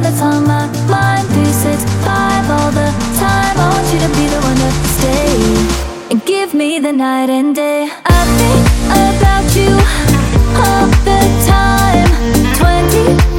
that's on my mind. 365 all the time. I want you to be the one to stay and give me the night and day. I think about you all the time. 24